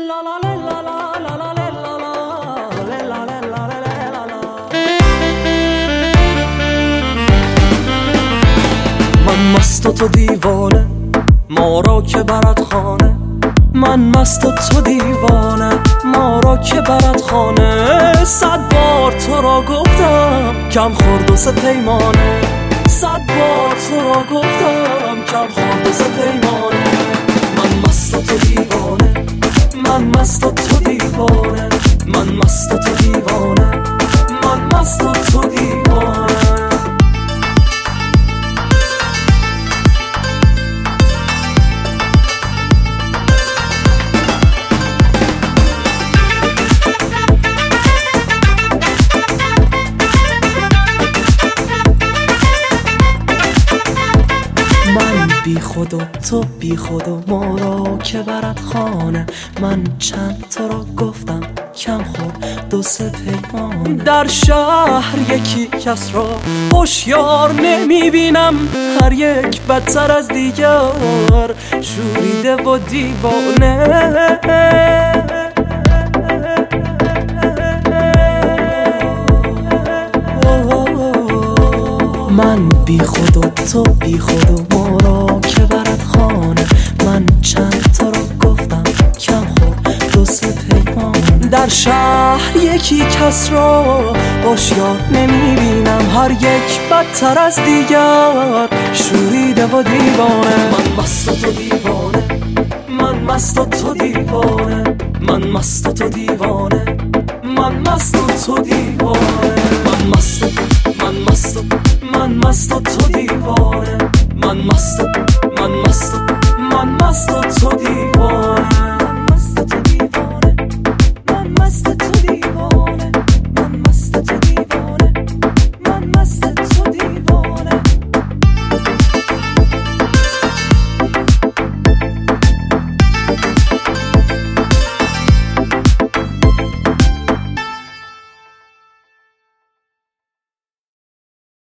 من مست و تو دیوانه، ما را که برد خانه. من مست و تو دیوانه، ما را که برد خانه. 100 بار تو را گفتم کم خورد و سه پیمانه. 100 بار تو را گفتم کم خورد و سه پیمانه. من مست و تو دیوانه، من مست و تو دیوانه، من مست و تو دیوانه، من مست و تو دیوانه. بی خود و تو بی خود و ما را که برد خانه. من چند تا را گفتم کم خورد 2-3 پیمانه. در شهر یکی کس را هوشیار نمیبینم، هر یک بدتر از دیگر شوریده و دیوانه. من بی خود و تو بی خود و ما را که برد خانه. من چند تا را گفتم کم خورد 2-3 پیمانه. در شهر یکی کس را هوشیار نمیبینم، هر یک بدتر از دیگر شوریده و دیوانه. من مست و تو دیوانه، من مست و تو دیوانه، من مست و تو دیوانه، من مست و تو دیوانه. من مست من مست من مست و تو دیوانه، من مست من مست من مست و تو دیوانه.